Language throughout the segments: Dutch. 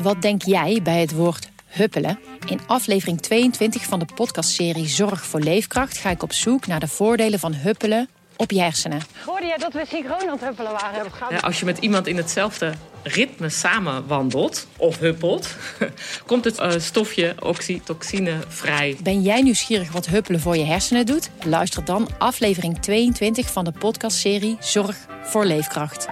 Wat denk jij bij het woord huppelen? In aflevering 22 van de podcastserie Zorg voor Leefkracht ga ik op zoek naar de voordelen van huppelen op je hersenen. Hoorde jij dat we synchroon aan het huppelen waren? Ja, als je met iemand in hetzelfde ritme samen wandelt of huppelt, komt het stofje oxytocine vrij. Ben jij nieuwsgierig wat huppelen voor je hersenen doet? Luister dan aflevering 22 van de podcastserie Zorg voor Leefkracht.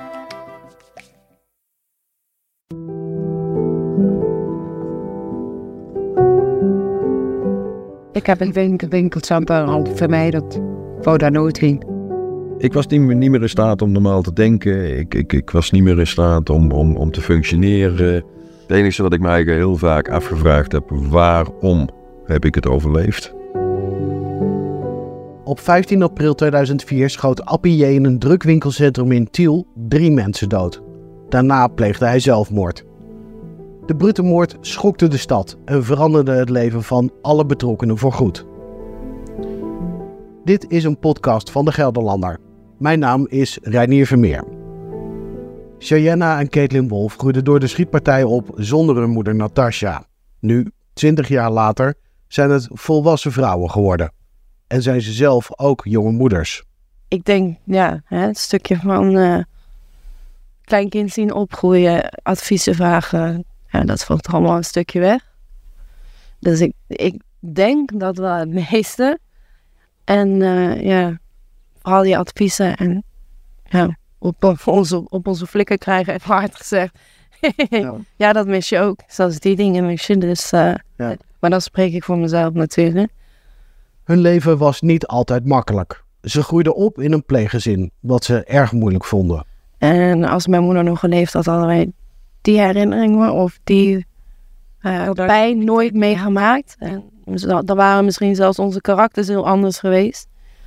Ik heb een winkelcentrum al vermijderd. Wou daar nooit heen. Ik was niet meer in staat om normaal te denken. Ik was niet meer in staat om te functioneren. Het enige wat ik mij heel vaak afgevraagd heb, waarom heb ik het overleefd? Op 15 april 2004 schoot Appie J. in een drukwinkelcentrum in Tiel 3 mensen dood. Daarna pleegde hij zelfmoord. De brute moord schokte de stad en veranderde het leven van alle betrokkenen voorgoed. Dit is een podcast van de Gelderlander. Mijn naam is Reinier Vermeer. Cheyenne en Caitlin Wolf groeiden door de schietpartij op zonder hun moeder Natasja. Nu, 20 jaar later, zijn het volwassen vrouwen geworden. En zijn ze zelf ook jonge moeders. Ik denk, het stukje van kleinkind zien opgroeien, adviezen vragen, dat valt er allemaal een stukje weg. Dus ik denk dat wel het meeste. En vooral die adviezen en op onze flikken krijgen, even hard gezegd. Ja, dat mis je ook. Zoals die dingen mis je. Dus, maar dan spreek ik voor mezelf natuurlijk. Hun leven was niet altijd makkelijk. Ze groeiden op in een pleeggezin, wat ze erg moeilijk vonden. En als mijn moeder nog geleefd had, hadden wij die herinneringen of die pijn nooit meegemaakt. En dan waren misschien zelfs onze karakters heel anders geweest.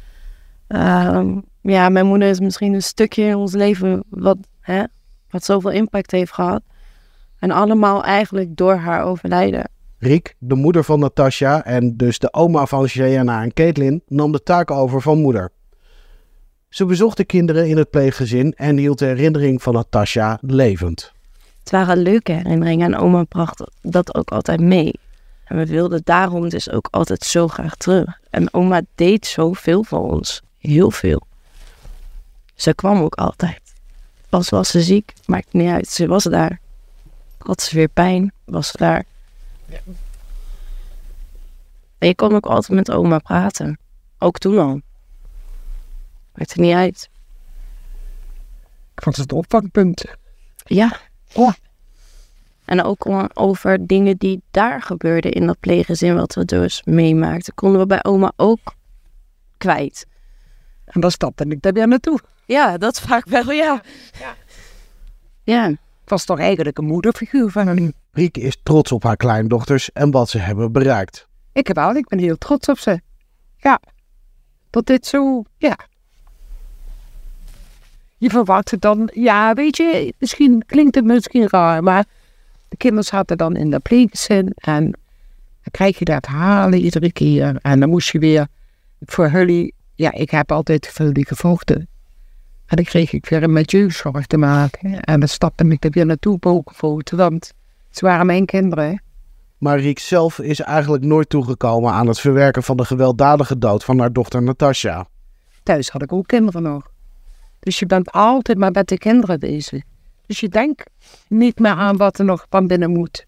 Mijn moeder is misschien een stukje in ons leven wat zoveel impact heeft gehad. En allemaal eigenlijk door haar overlijden. Riek, de moeder van Natasja en dus de oma van Cheyenne en Caitlin, nam de taak over van moeder. Ze bezocht de kinderen in het pleeggezin en hield de herinnering van Natasja levend. Het waren leuke herinneringen en oma bracht dat ook altijd mee. En we wilden daarom dus ook altijd zo graag terug. En oma deed zoveel voor ons. Heel veel. Ze kwam ook altijd. Was ze ziek, maakt niet uit. Ze was daar. Had ze weer pijn, was ze daar. Ja. En je kon ook altijd met oma praten. Ook toen al. Maakt er niet uit. Ik vond het opvangpunt. Ja. En ook over dingen die daar gebeurden in dat pleeggezin, wat we dus meemaakten, konden we bij oma ook kwijt. En dan stapte ik daar weer naartoe. Ja, dat vaak wel, ja. Het was toch eigenlijk een moederfiguur van hem. Riek is trots op haar kleindochters en wat ze hebben bereikt. Ik ben heel trots op ze. Ja, dat dit zo, Je verwacht het dan, weet je, klinkt het misschien raar, maar de kinderen zaten dan in de pleeggezin en dan krijg je dat halen iedere keer. En dan moest je weer voor Hully, ik heb altijd voor Hully gevochten. En dan kreeg ik weer met jeugdzorg te maken. En dan stapte ik er weer naartoe bovenvoeten, want ze waren mijn kinderen. Maar Riek zelf is eigenlijk nooit toegekomen aan het verwerken van de gewelddadige dood van haar dochter Natasja. Thuis had ik ook kinderen nog. Dus je bent altijd maar met de kinderen bezig. Dus je denkt niet meer aan wat er nog van binnen moet.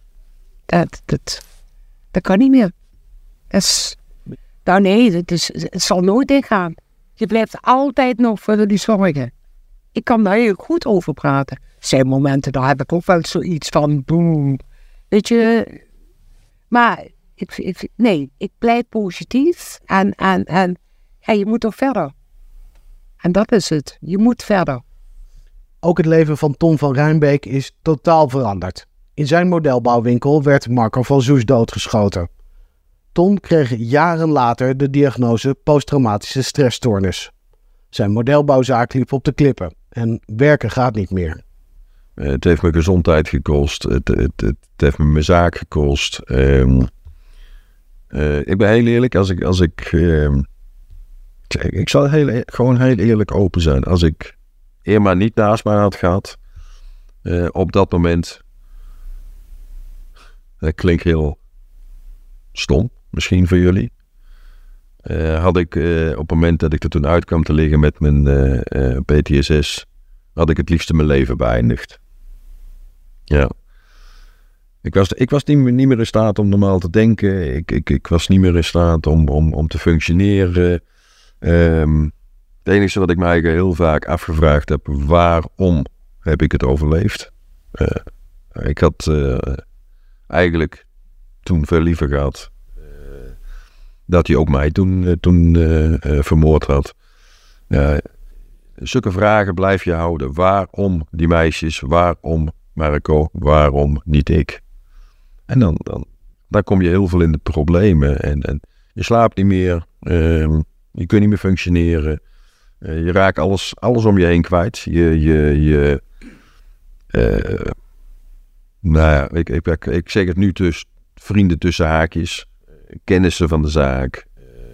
Dat kan niet meer. Het zal nooit dichtgaan. Je blijft altijd nog voor die zorgen. Ik kan daar heel goed over praten. Er zijn momenten, daar heb ik ook wel zoiets van boem. Weet je. Maar ik blijf positief. En je moet toch verder. En dat is het. Je moet verder. Ook het leven van Ton van Rijnbeek is totaal veranderd. In zijn modelbouwwinkel werd Marco van Soes doodgeschoten. Ton kreeg jaren later de diagnose posttraumatische stressstoornis. Zijn modelbouwzaak liep op de klippen en werken gaat niet meer. Het heeft me gezondheid gekost. Het heeft me mijn zaak gekost. Ik ben heel eerlijk. Ik zal gewoon heel eerlijk open zijn. Als ik Irma niet naast mij had gehad, op dat moment, Dat klinkt heel stom, misschien voor jullie. Had ik op het moment dat ik er toen uit kwam te liggen met mijn PTSS, had ik het liefst mijn leven beëindigd. Ja. Ik was niet meer in staat om normaal te denken. Ik was niet meer in staat om te functioneren. Het enige wat ik mij heel vaak afgevraagd heb, waarom heb ik het overleefd? Ik had eigenlijk toen veel liever gehad dat hij ook mij toen vermoord had. Zulke vragen blijf je houden. Waarom die meisjes? Waarom Marco? Waarom niet ik? En dan kom je heel veel in de problemen. En je slaapt niet meer. Je kunt niet meer functioneren. Je raakt alles om je heen kwijt. Ik zeg het nu vrienden tussen haakjes. Kennissen van de zaak.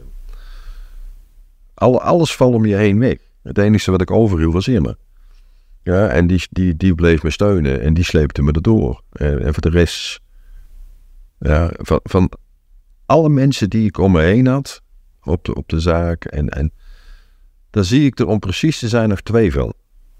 Alles valt om je heen weg. Het enige wat ik overhield was Irma. Ja, en die bleef me steunen. En die sleepte me erdoor. En voor de rest... Ja, van alle mensen die ik om me heen had. Op de zaak. En daar zie ik er om precies te zijn nog 2 van.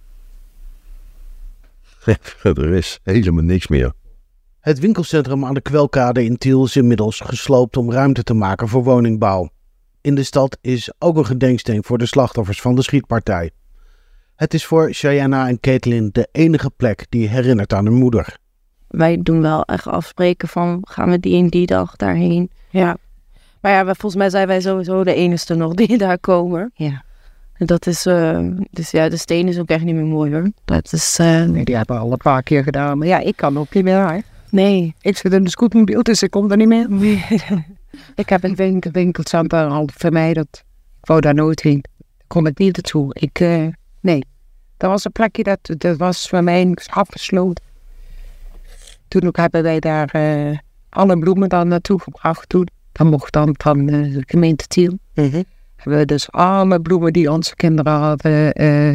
Er is helemaal niks meer. Het winkelcentrum aan de Kwelkade in Tiel is inmiddels gesloopt om ruimte te maken voor woningbouw. In de stad is ook een gedenksteen voor de slachtoffers van de schietpartij. Het is voor Cheyenne en Caitlin de enige plek die herinnert aan hun moeder. Wij doen wel echt afspreken van, gaan we die en die dag daarheen? Ja. Maar ja, volgens mij zijn wij sowieso de enige nog die daar komen. Ja. En dat is, dus ja, de steen is ook echt niet meer mooi hoor. Dat is... Nee, die hebben we al een paar keer gedaan. Maar ja, ik kan ook niet meer. Hè? Nee. Ik zit in de scootmobiel, dus ik kom er niet meer. Nee. Ik heb een winkelcentrum al vermijderd. Ik wou daar nooit heen. Kom ik niet naartoe. Nee. Dat was een plekje dat was voor mij afgesloten. Toen ook hebben wij daar alle bloemen dan naartoe gebracht toen. Dat mocht dan van de gemeente Tiel. Mm-hmm. Hebben we dus alle bloemen die onze kinderen hadden.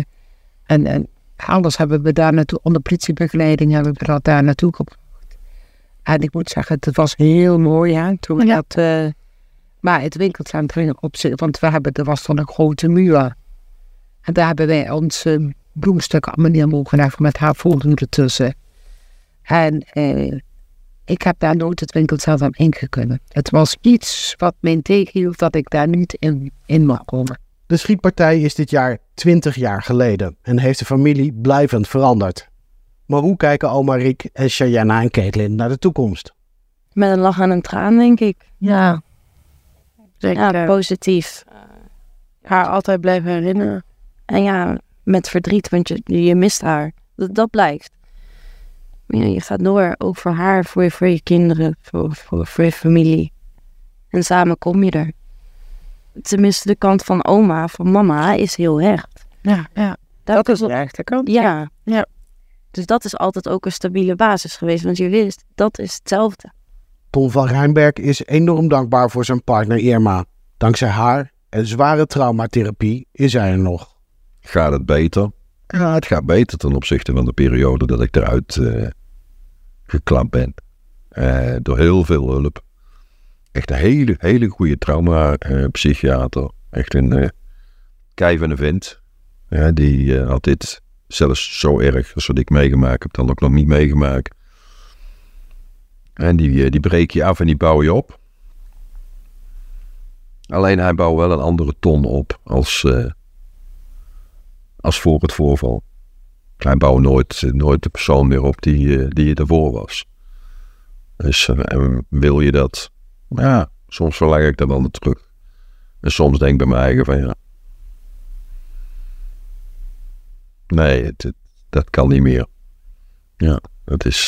En alles hebben we daar naartoe, onder politiebegeleiding hebben we dat daar naartoe gebracht. En ik moet zeggen, het was heel mooi hè, toen dat... maar het winkelcentrum op zich, want er was dan een grote muur. En daar hebben wij onze bloemstukken allemaal neer mogen leggen met haar foto ertussen. En ik heb daar nooit het winkelcentrum ingekund. Het was iets wat mij tegenhield dat ik daar niet in mag komen. De schietpartij is dit jaar 20 jaar geleden en heeft de familie blijvend veranderd. Maar hoe kijken oma Riek en Cheyenne en Caitlin naar de toekomst? Met een lach en een traan, denk ik. Ja. Ja, positief. Haar altijd blijven herinneren. En ja, met verdriet, want je mist haar. Dat blijft. Ja, je gaat door, ook voor haar, voor je kinderen, voor je familie. En samen kom je er. Tenminste, de kant van oma, van mama, is heel hecht. Ja. Dat is de echte kant. Ja. Dus dat is altijd ook een stabiele basis geweest, want je wist, dat is hetzelfde. Ton van Rijnberg is enorm dankbaar voor zijn partner Irma. Dankzij haar en zware traumatherapie is hij er nog. Gaat het beter? Ja, het gaat beter ten opzichte van de periode dat ik eruit geklapt ben. Door heel veel hulp. Echt een hele goede trauma-psychiater. Echt een kei van een vent. Die had dit zelfs zo erg als wat ik meegemaakt heb, dan ook nog niet meegemaakt. En die breek je af en die bouw je op. Alleen hij bouwt wel een andere ton op als voor het voorval. Hij bouwt nooit de persoon meer op die je ervoor was. Dus wil je dat? Ja, soms verlang ik dat wel naar terug. En soms denk ik bij mijn eigen van ja. Nee, dat kan niet meer. Ja, dat is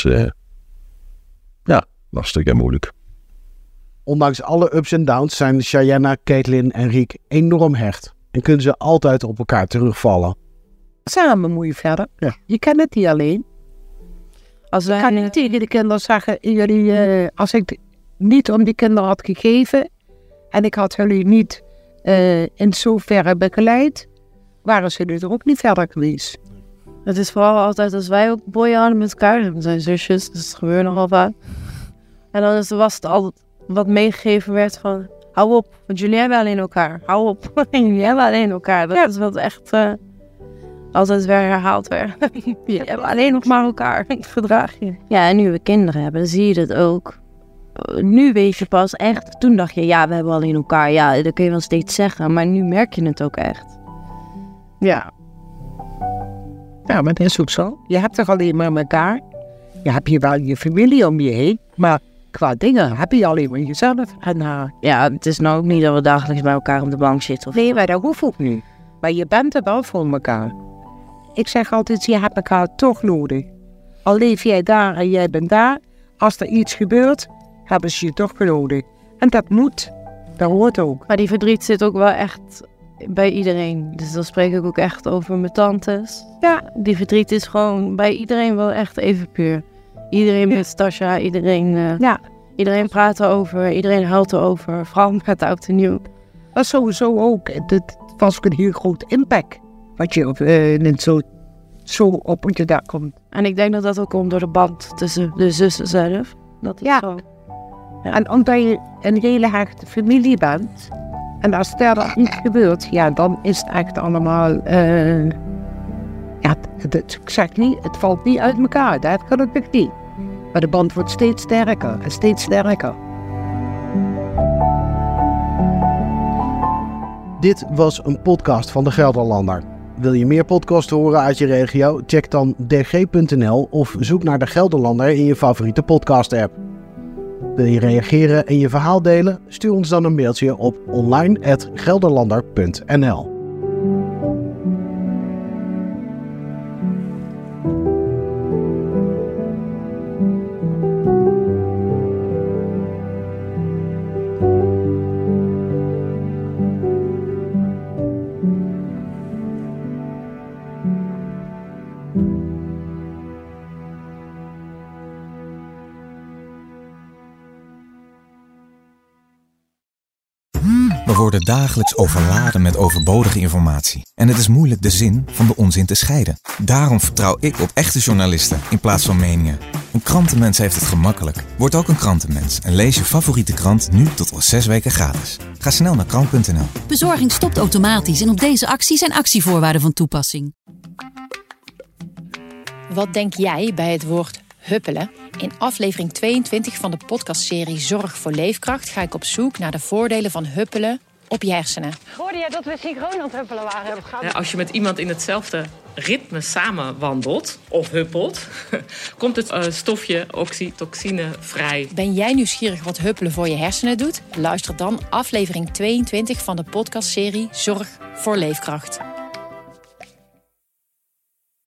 lastig en moeilijk. Ondanks alle ups en downs zijn Cheyenne, Caitlin en Riek enorm hecht. En kunnen ze altijd op elkaar terugvallen. Samen moet je verder. Ja. Je kan het niet alleen. Ik kan niet tegen de kinderen zeggen, als ik niet om die kinderen had gegeven en ik had jullie niet in zoverre begeleid, waren ze er ook niet verder geweest. Het is vooral altijd als wij ook boeien hadden met elkaar. We zijn zusjes, dus het gebeurt nogal vaak. En dan was het altijd wat meegegeven werd van... Hou op, want jullie hebben alleen elkaar. Hou op, jullie hebben alleen elkaar. Dat is wat echt altijd weer herhaald werd. Jullie hebben alleen nog maar elkaar. Verdraag je. Ja, en nu we kinderen hebben, dan zie je dat ook. Nu weet je pas echt. Toen dacht je, ja, we hebben alleen elkaar. Ja, dat kun je wel steeds zeggen. Maar nu merk je het ook echt. Ja. Ja, maar dat is ook zo. Je hebt toch alleen maar elkaar. Je hebt hier wel je familie om je heen. Maar qua dingen heb je alleen maar jezelf. En, ja, het is nou ook niet dat we dagelijks bij elkaar op de bank zitten. Nee, maar dat hoeft ook niet. Maar je bent er wel voor elkaar. Ik zeg altijd, je hebt elkaar toch nodig. Al leef jij daar en jij bent daar. Als er iets gebeurt, hebben ze je toch nodig. En dat moet. Dat hoort ook. Maar die verdriet zit ook wel echt bij iedereen. Dus dan spreek ik ook echt over mijn tantes. Ja, die verdriet is gewoon bij iedereen wel echt even puur. Iedereen met Tasja, iedereen praat erover, iedereen huilt erover. Vooral met oud en nieuw. Dat is sowieso ook. Het was ook een heel groot impact. Wat je zo op je daar komt. En ik denk dat dat ook komt door de band tussen de zussen zelf. Dat is zo. Ja. En omdat je een hele hechte familie bent. En als er iets gebeurt, ja, dan is het echt allemaal... ik zeg niet, het valt niet uit elkaar. Dat kan ook niet. Maar de band wordt steeds sterker en steeds sterker. Dit was een podcast van de Gelderlander. Wil je meer podcasts horen uit je regio? Check dan dg.nl of zoek naar de Gelderlander in je favoriete podcast-app. Wil je reageren en je verhaal delen? Stuur ons dan een mailtje op online@gelderlander.nl. We worden dagelijks overladen met overbodige informatie. En het is moeilijk de zin van de onzin te scheiden. Daarom vertrouw ik op echte journalisten in plaats van meningen. Een krantenmens heeft het gemakkelijk. Word ook een krantenmens en lees je favoriete krant nu tot al 6 weken gratis. Ga snel naar krant.nl. Bezorging stopt automatisch en op deze actie zijn actievoorwaarden van toepassing. Wat denk jij bij het woord huppelen? In aflevering 22 van de podcastserie Zorg voor Leefkracht ga ik op zoek naar de voordelen van huppelen op je hersenen. Hoorde jij dat we synchroon aan het huppelen waren? Ja, als je met iemand in hetzelfde ritme samen wandelt of huppelt, komt het stofje oxytocine vrij. Ben jij nieuwsgierig wat huppelen voor je hersenen doet? Luister dan aflevering 22 van de podcastserie Zorg voor Leefkracht.